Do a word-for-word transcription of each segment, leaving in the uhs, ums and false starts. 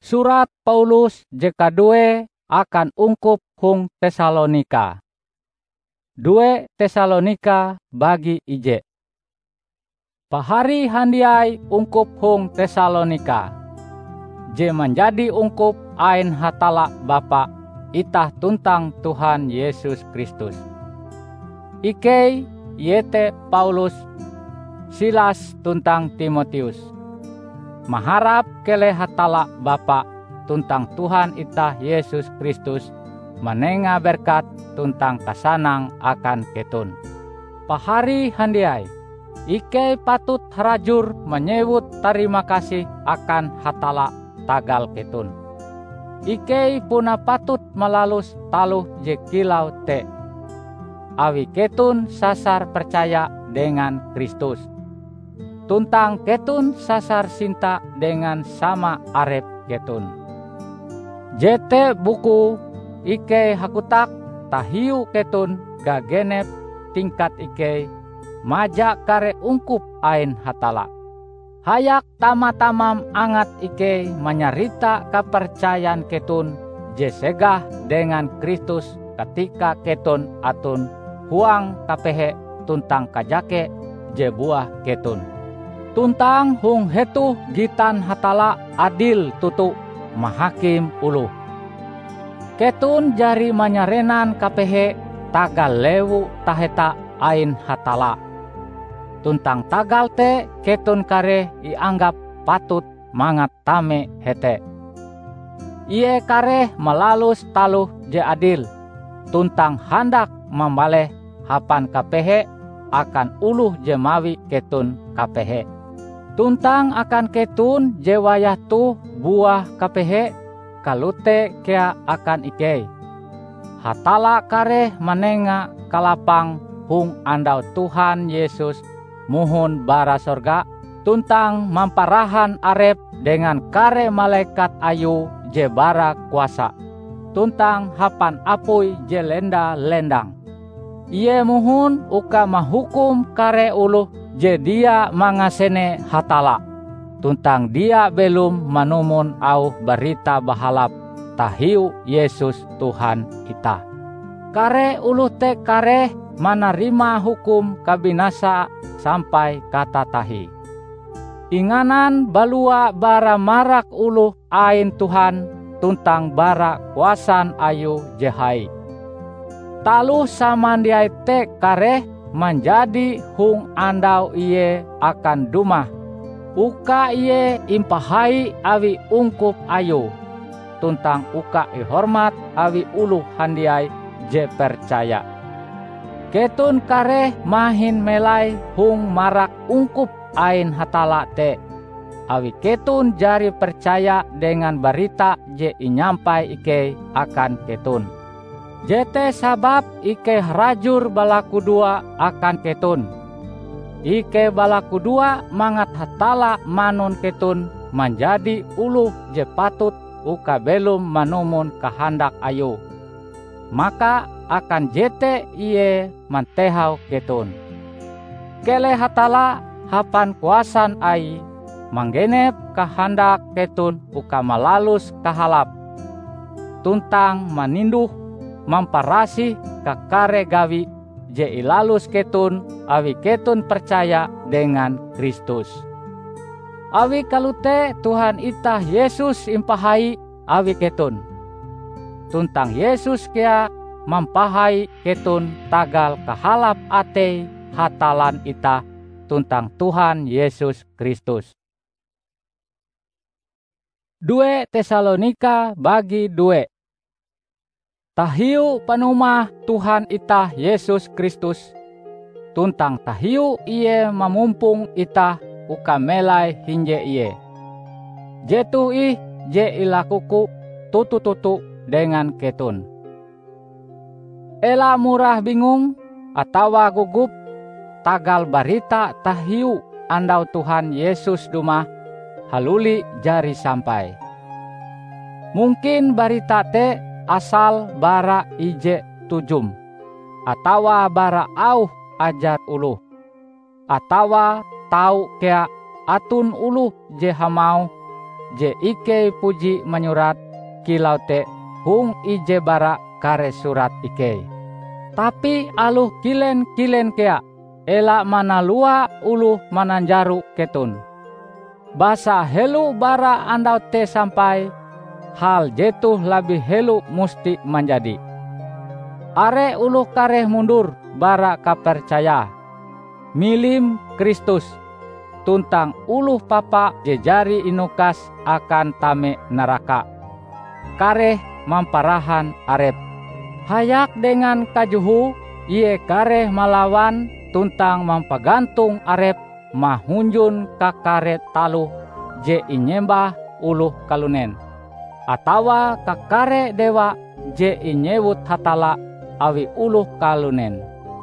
Surat Paulus je kadue akan ungkup hung Tesalonika. Due Tesalonika bagi ije. Pahari handiai ungkup hung Tesalonika. Je menjadi ungkup ain hatala Bapa itah tuntang Tuhan Yesus Kristus. Ike yete Paulus, Silas tuntang Timotius. Maharap kele hatala Bapa tuntang Tuhan itah Yesus Kristus menenga berkat tuntang kasanang akan ketun. Pahari handiai, Ike patut harajur menyebut terima kasih akan hatala tagal ketun. Ike puna patut melalus taluh je kilau te. Awi ketun sasar percaya dengan Kristus. Tuntang ketun sasar cinta dengan sama arep ketun. Jete buku Ike hakutak tahiu ketun gagenep tingkat Ike majak kare ungkup ain hatala. Hayak tama-tamam angat Ike menyarita kepercayaan ketun je segah dengan Kristus ketika ketun atun huang kapehe tuntang kajake je buah ketun. Tuntang hung hetu gitan hatala adil tutu mahakim uluh. Ketun jari manyarenan kapehe tagal lewu taheta ain hatala. Tuntang tagal te ketun kare ianggap patut mangat tame hete. Ie kare melalus taluh je adil. Tuntang handak membaleh hapan kapehe akan uluh je mawi ketun kapehe. Tuntang akan ketun je wayah tu buah kapehe kalute kea akan Ike. Hatala kare menenga kalapang hung andau Tuhan Yesus muhun bara sorga, tuntang mamparahan arep dengan kare malaikat ayu je bara kuasa. Tuntang hapan apui je lenda lendang. Ie muhun uka mahukum kare uluh je dia mangasene hatala. Tuntang dia belum manumun au berita bahalap tahiu Yesus Tuhan kita. Kare uluh te kare menerima hukum kabinasa sampai kata tahi. Inganan balua bara marak uluh ain Tuhan tuntang bara kuasan ayu jehai. Taluh samandiai te kare menjadi hung andau iye akan dumah. Uka iye impahai awi ungkup ayu. Tuntang uka ihormat awi uluh handiai je percaya. Ketun kare mahin melai hung marak ungkup ain hatala te. Awi ketun jari percaya dengan berita je inyampai Ike akan ketun. Jete sabab Ike rajur balaku dua akan ketun. Ike balaku dua mangat hatala manun ketun menjadi uluh je patut uka belum manumun kehendak ayu. Maka akan jete iye mantehau ketun. Kele hatala hapan kuasan ai manggenep kehendak ketun uka malalus kahalap. Tuntang maninduh mamparasi kakare gawi je ilalus ketun awi ketun percaya dengan Kristus. Awi kalute Tuhan itah Yesus impahai awi ketun. Tuntang Yesus kea mampahai ketun tagal kahalap ate hatalan itah tuntang Tuhan Yesus Kristus. Due Tesalonika bagi due. Tahiu panumah Tuhan itah Yesus Kristus. Tuntang tahiu iye mamumpung itah uka melai hinje iye. Jetu ih je ilakuku tutu-tutu dengan ketun. Ela murah bingung atawa gugup tagal barita tahiu andau Tuhan Yesus dumah haluli jari sampai. Mungkin barita te asal bara ije tujum, atawa bara auh ajar uluh, atawa tau kea atun uluh je hamau je ike puji menyurat kilau te hung ije bara kare surat ike. Tapi aluh kilen-kilen kea ela manalua uluh mananjaru ketun. Basa helu bara andau te sampai hal jetuh lebih helu musti menjadi. Are uluh kareh mundur bara kapercaya milim Kristus tuntang uluh papa jejari inukas akan tame neraka. Kareh mamparahan arep. Hayak dengan kajuhu ie kareh malawan tuntang mampagantung arep mahunjun kakare taluh je inyembah uluh kalunen. Atawa kakare dewa je inyewut hatala awi uluh kalunen.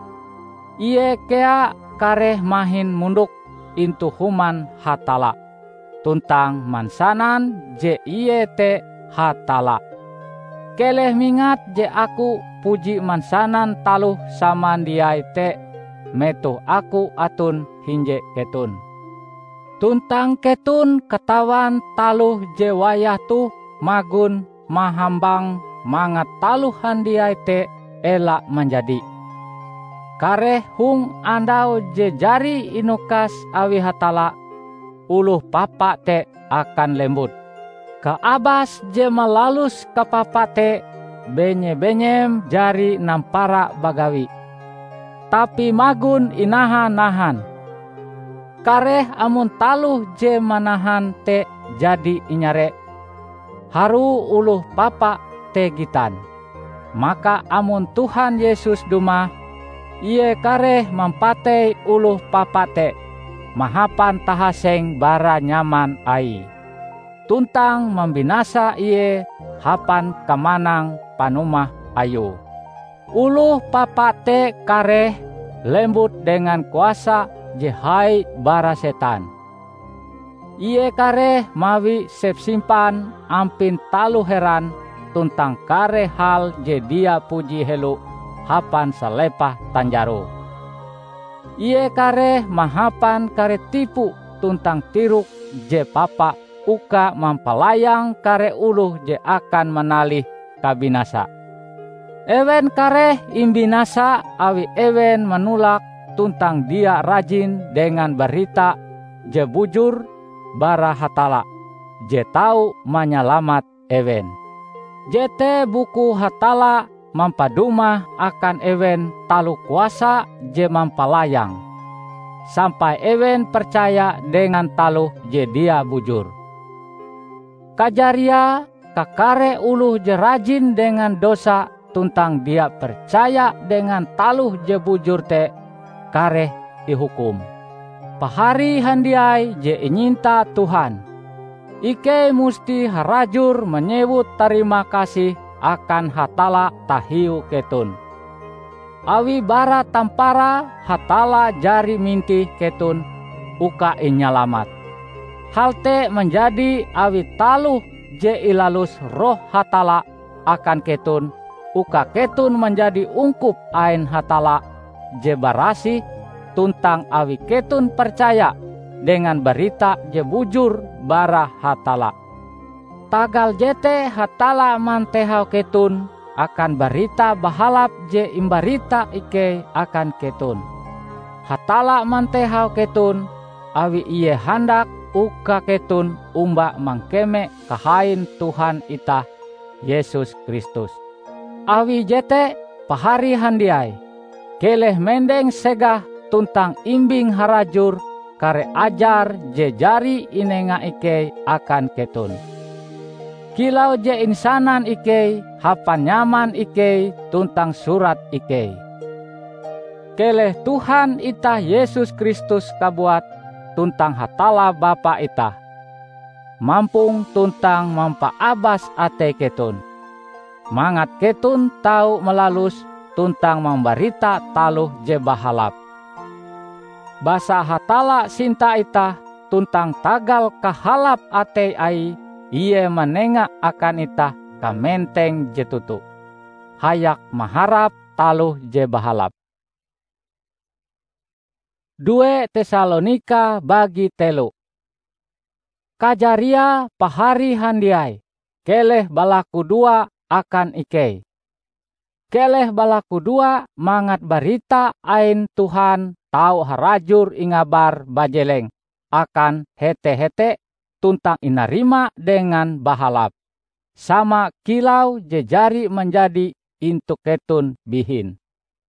Ie kea kareh mahin munduk intu human hatala. Tuntang mansanan je iye te hatala. Keleh mingat je aku puji mansanan taluh samandiai te metu aku atun hinje ketun. Tuntang ketun ketawan taluh je wayah tuh magun mahambang mangat taluh handiai te elak menjadi. Kareh hung andau je jari inukas awi hatala uluh papa te akan lembut. Keabas je melalus ke papa te benye-benyem jari nampara bagawi. Tapi magun inahan-nahan. Kareh amun taluh je manahan te jadi inyare. Haru uluh papa te gitan. Maka amun Tuhan Yesus dumah, ie kareh mampatei uluh papa te. Mahapan tahaseng bara nyaman ai. Tuntang membinasa iye hapan kemanang panumah ayu. Uluh papa te kareh lembut dengan kuasa jehai bara setan. Ie kareh mawi sepsimpan ampin talu heran tuntang kare hal je dia puji helu hapan salepah tanjaro. Ie kareh mahapan kare tipu tuntang tiruk je papa uka mampalayang kare uluh je akan menalih kabinasa. Ewen kareh imbinasa awi ewen menulak tuntang dia rajin dengan berita je bujur bara hatala je tau menyelamat ewen. Jete buku hatala mampadumah akan ewen talu kuasa je mampalayang sampai ewen percaya dengan taluh je dia bujur. Kajaria kakare uluh je rajin dengan dosa tuntang dia percaya dengan taluh je bujur te kareh dihukum. Pahari handiai je inyinta Tuhan. Ike musti harajur menyebut terima kasih akan hatala tahiu ketun. Awi bara tampara hatala jari minti ketun uka inyalamat. Halte menjadi awi taluh je ilalus roh hatala akan ketun, uka ketun menjadi ungkup ain hatala je barasi tuntang awi ketun percaya dengan berita je bujur bara hatala. Tagal jete hatala mantehau ketun akan berita bahalap je imbarita ike akan ketun. Hatala mantehau ketun awi iye handak uka ketun umba mangkeme kahain Tuhan ita Yesus Kristus. Awi jete pahari handiai keleh mendeng segah tuntang imbing harajur kare ajar je jari inenga ike akan ketun. Kilau je insanan ike hapan nyaman ike tuntang surat ike. Keleh Tuhan ita Yesus Kristus kabuat tuntang hatala Bapa ita. Mampung tuntang mampaabas ate ketun. Mangat ketun tau melalus tuntang memberita taluh je bahalap. Basa hatala sinta ita tuntang tagal kahalap ate ai iye menengak akan ita kamenteng je tutu. Hayak maharap taluh je bahalap. Dua Tesalonika bagi telu. kajaria pahari handiai, keleh balaku dua akan ikei. Keleh balaku dua mangat barita ain Tuhan tau harajur ingabar bajeleng akan hete-hete tuntang inarima dengan bahalap. Sama kilau jejari menjadi intu ketun bihin.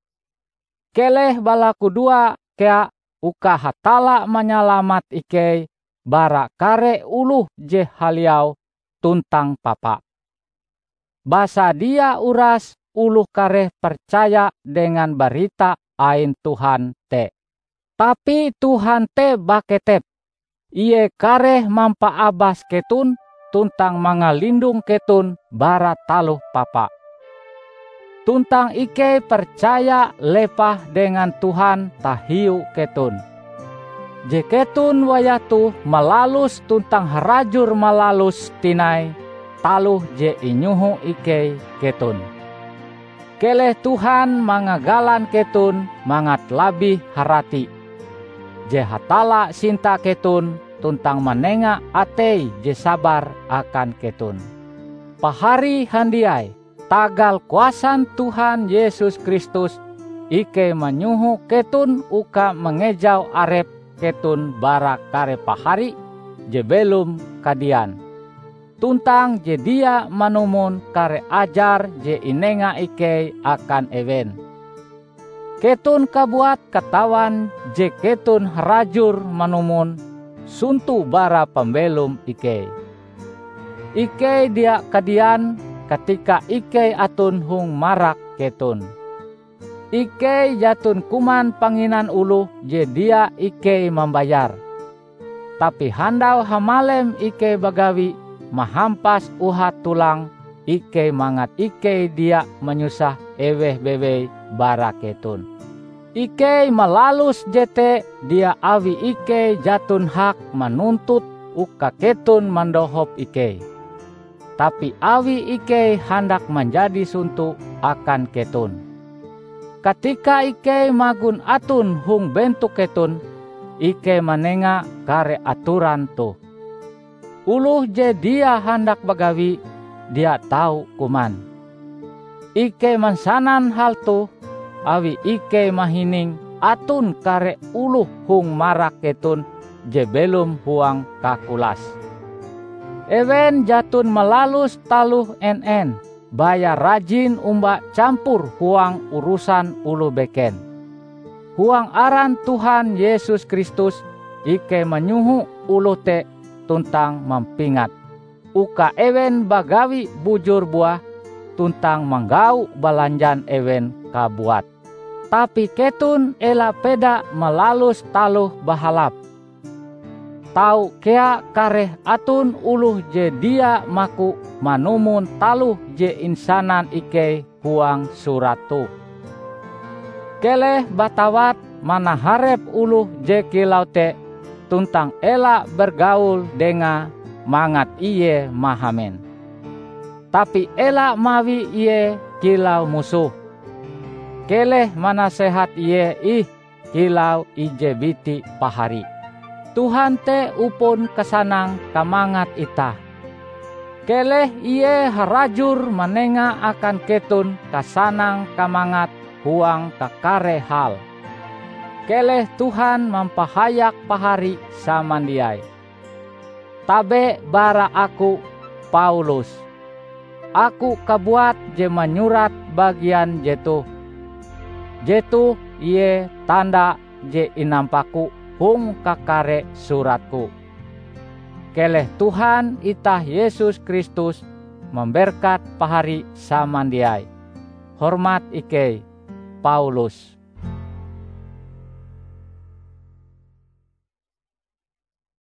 Keleh balaku dua kea uka hatala menyalamat ikei bara kare uluh je haliau tuntang papa. Basa dia uras uluh kare percaya dengan barita ain Tuhan te. Tapi Tuhan te baketep. Ie kare mampa abas ketun tuntang mangalindung ketun bara taluh papa. Tuntang ike percaya lepah dengan Tuhan tahiu ketun. Je ketun wayatu malalus tuntang harajur malalus tinai taluh je inyuhu ike ketun. Keleh Tuhan mangagalan ketun mangat labih harati. Je hatala sinta ketun tuntang manenga atei je sabar akan ketun. Pahari handiai tagal kuasan Tuhan Yesus Kristus ike menyuhu ketun uka mengejau arep ketun bara kare pahari je belum kadian. Tuntang je dia manumun kare ajar je inenga ike akan ewen. Ketun kabuat katawan je ketun harajur manumun suntu bara pembelum ike. Ike dia kadian ketika ike atun hung marak ketun. Ike jatun kuman panginan uluh je dia ike membayar. Tapi handau hamalem ike bagawi mahampas uhat tulang ike mangat ike dia menyusah eweh bebe bara ketun. Ike malalus jete dia awi ike jatun hak menuntut uka ketun mandohop ike. Tapi awi ike hendak menjadi suntu akan ketun. Ketika ike magun atun hung bentuk ketun, ike menenga kare aturan tu. Uluh je dia hendak bagawi, dia tahu kuman. Ike mansanan hal tu, awi ike mahining atun kare uluh hung marak ketun je belum huang kakulas. Ewen jatun melalus taluh en-en, baya rajin umba campur huang urusan ulu beken. Huang aran Tuhan Yesus Kristus, ike menyuhu ulu te tuntang mempingat. Uka ewen bagawi bujur buah, tuntang menggau balanjan ewen kabuat. Tapi ketun ela peda melalus taluh bahalap. Tau kea kareh atun uluh je dia maku manumun taluh je insanan ike huang suratu. Keleh batawat mana harep uluh je kilau te tuntang ela bergaul denga mangat iye mahamen. Tapi ela mawi iye kilau musuh. Keleh mana sehat iye ih kilau ije biti pahari. Tuhan te upun kesanang kamangat ita. Keleh iye harajur menenga akan ketun kasanang kamangat huang kakare hal. Keleh Tuhan mempahayak pahari samandiai. Tabe bara aku Paulus. Aku kabuat je menyurat bagian jetu. Jetu iye tanda je inampaku hung kakare suratku. Keleh Tuhan itah Yesus Kristus memberkat pahari samandiai. Hormat ike Paulus.